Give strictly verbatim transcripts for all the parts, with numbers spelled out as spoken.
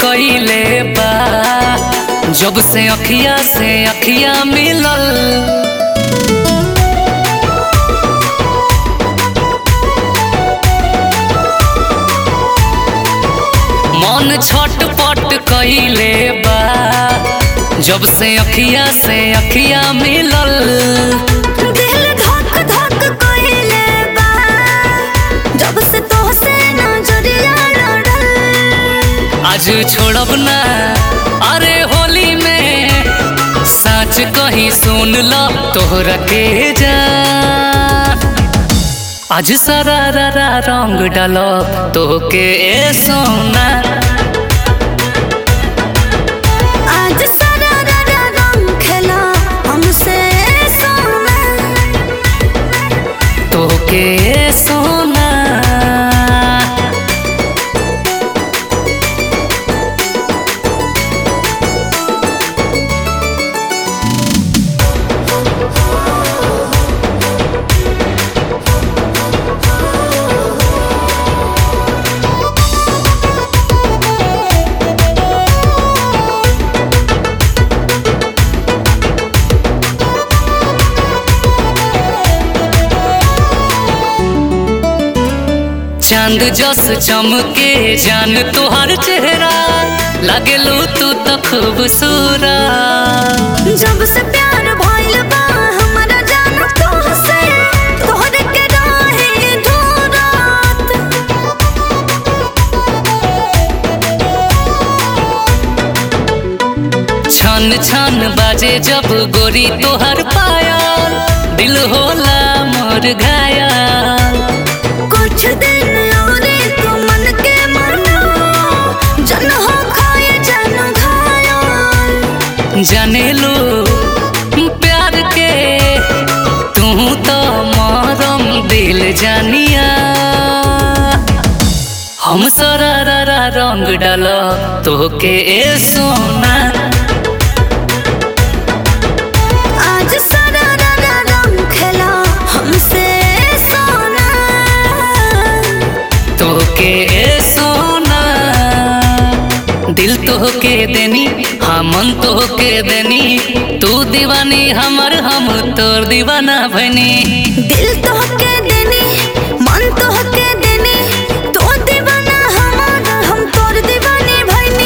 कइले बा जब से अखिया से अखिया मिलल। मन छटपट कइले बा जब से अखिया से अखिया मिलल। दिल धक धक कइले बा जब से तोहसे नजरिया लड़ल। आज छोड़ब ना अरे होली में सच कहीं सुन लो तोहरा के जा। आज सरारा रंग डालो तोहके ए सोना। आज सरारा रंग खेला हमसे सोना। तोहके ए सोना। चांद जस चमके जान तोहर चेहरा लागेलू तू तो खूबसूरत। जब से प्यार भइल बा हमरा जान तोहसे तोहरे के रहे धूरत। छन छन बाजे जब गोरी तोहर पायल दिल होला मोर घायल। कुछ दिन और तू मन के मना जन हो खाए जन घायल। जाने लो प्यार के तू तो मरम दिल जानिया। हम सरारा रंग डालो तोहके ए सोना। आज सरारा रंग खेला हमसे सोना। तोहके ए सोना। दिल तोहके देनी हाँ मन तोहके देनी तू दीवानी हमर हम तोर दीवाना भनी। दिल तोहके देनी मन तोहके देनी तू दीवाना हमार हम तोर दीवानी भइनी।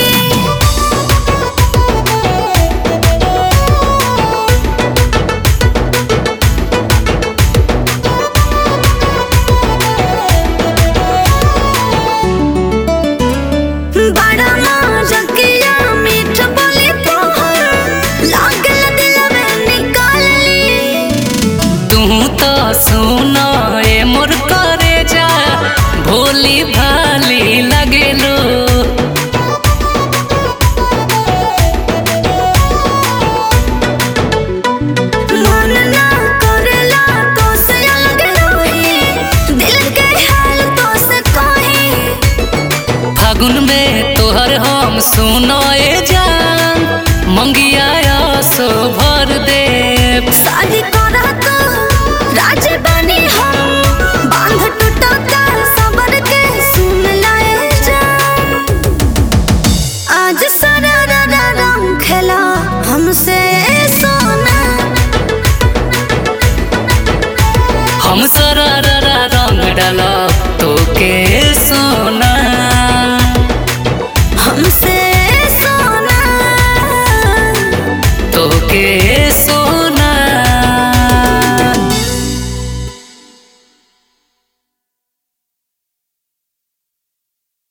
बड़ा मजाकिया मीठ बोली तोहर लागल दिल में निकाल ली। तू तो सुनो ए मोर करे जा भोली भाली लगेलो। मन ना करेला तो से अलग रही दिल के हाल तो से कही। फागुन में तोहर हम सुनो ए जान मंगिया सो भर दे। शादी करा तो राजी बनी हम बांध टूटा सबर के सुन लाए जान। आज सरारा रंग खेला हमसे सोना। हम सरारा रंग डालो तोहके सोना। हमसे सोना। तोहके